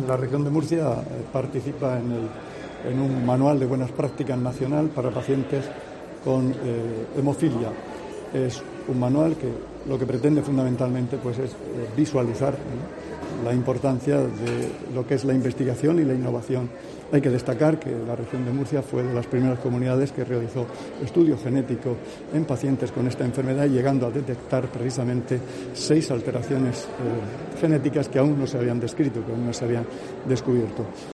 La región de Murcia participa en un manual de buenas prácticas nacional para pacientes con hemofilia. Es un manual que lo que pretende fundamentalmente pues es visualizar la importancia de lo que es la investigación y la innovación. Hay que destacar que la región de Murcia fue de las primeras comunidades que realizó estudio genético en pacientes con esta enfermedad, llegando a detectar precisamente 6 alteraciones genéticas que aún no se habían descrito, que aún no se habían descubierto.